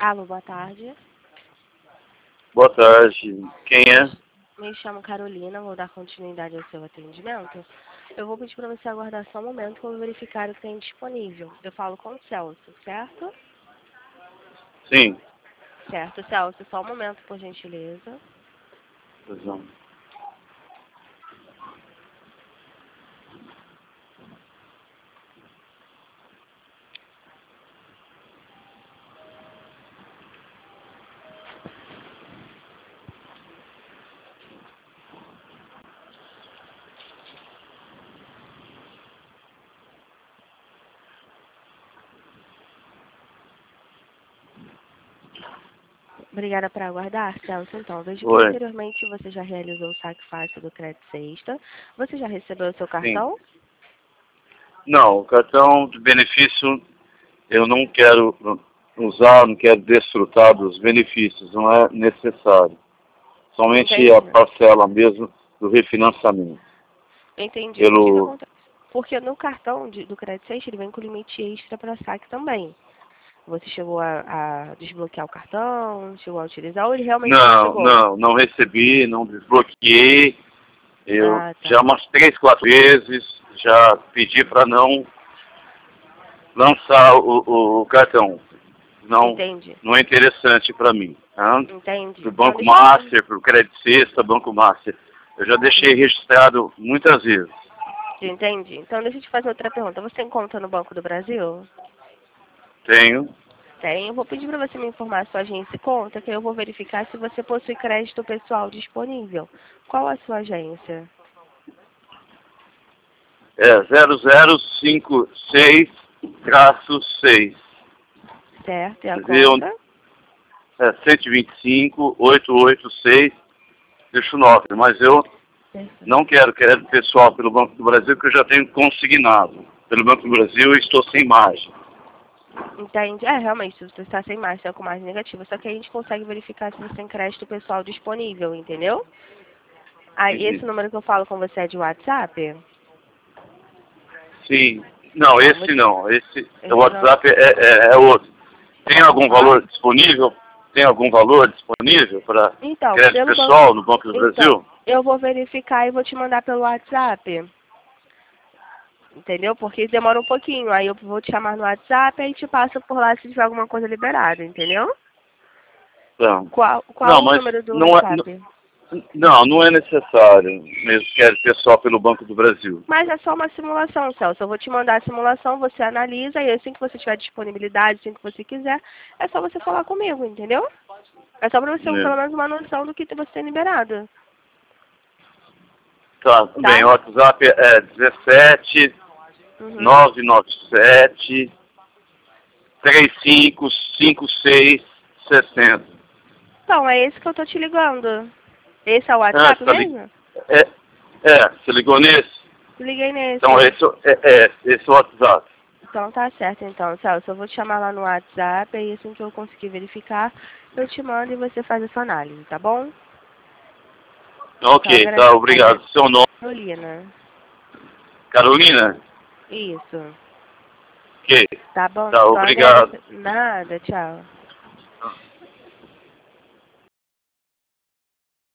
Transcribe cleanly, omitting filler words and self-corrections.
Alô, boa tarde. Boa tarde. Quem é? Me chamo Carolina, vou dar continuidade ao seu atendimento. Eu vou pedir para você aguardar só um momento que eu vou verificar o que tem disponível. Eu falo com o Celso, certo? Sim. Certo, Celso, só um momento, por gentileza. Razão. Obrigada por aguardar, Celso. Então, vejo que Oi. anteriormente você já realizou o saque fácil do Crédito Sexta. Você já recebeu o seu Sim. cartão? Não, o cartão de benefício eu não quero usar, não quero desfrutar dos benefícios, não é necessário. Somente a Entendi. parcela mesmo do refinanciamento. Entendi. O que Pelo... acontece? Porque no cartão do Crédito Sexta ele vem com limite extra para saque também. Você chegou a desbloquear o cartão, chegou a utilizar, ou ele realmente não chegou? Não recebi, não desbloqueei. Eu Ah, já tá. umas 3, 4 vezes já pedi para não lançar o cartão. Entendi. Não é interessante para mim. Tá? Entendi. Para o Então, Banco deixa eu te fazer... Master, para o Crédito Sexta, Banco Master. Eu já deixei registrado muitas vezes. Entendi. Então, deixa eu te fazer outra pergunta. Você tem conta no Banco do Brasil? Tenho. Tem. Eu vou pedir para você me informar a sua agência e conta, que eu vou verificar se você possui crédito pessoal disponível. Qual a sua agência? É 0056-6. Certo. E a Viu? conta? É 125-886, deixa o 9. Mas eu Perfeito. não quero crédito pessoal pelo Banco do Brasil, porque eu já tenho consignado. Pelo Banco do Brasil eu estou sem margem. Entendi. É, realmente, se você está sem margem, está com margem negativa. Só que a gente consegue verificar se você tem crédito pessoal disponível, entendeu? Aí, esse Entendi. número que eu falo com você é de WhatsApp? Sim. Não, Então, esse não. Esse o esse não. WhatsApp é outro. Tem algum Aham. valor disponível? Tem algum valor disponível para Então, crédito pelo banco. pessoal no Banco do Então, Brasil? eu vou verificar e vou te mandar pelo WhatsApp. Entendeu? Porque demora um pouquinho. Aí eu vou te chamar no WhatsApp e te passo por lá se tiver alguma coisa liberada, entendeu? Não. Qual Não, o mas número do não é, WhatsApp? não é necessário mesmo crédito pessoal pelo Banco do Brasil. Mas é só uma simulação, Celso. Eu vou te mandar a simulação, você analisa e assim que você tiver disponibilidade, assim que você quiser, é só você falar comigo, entendeu? É só pra você ter Né? pelo menos uma noção do que você tem liberado. Tá, tudo bem. Tá? O WhatsApp é 17 Uhum. 997 3556 60. Então, é esse que eu tô te ligando. Esse é o Ah, WhatsApp você tá ligado? mesmo? Você ligou nesse? Liguei Então nesse. esse é o WhatsApp. Então tá certo, então, Celso. Eu vou te chamar lá no WhatsApp e assim que eu conseguir verificar, eu te mando e você faz a sua análise, tá bom? Então, Ok, tá, obrigado. Seu nome? Carolina. Carolina? Isso. Ok, Tá bom? tá, Só obrigado. agradecer. Nada, tchau.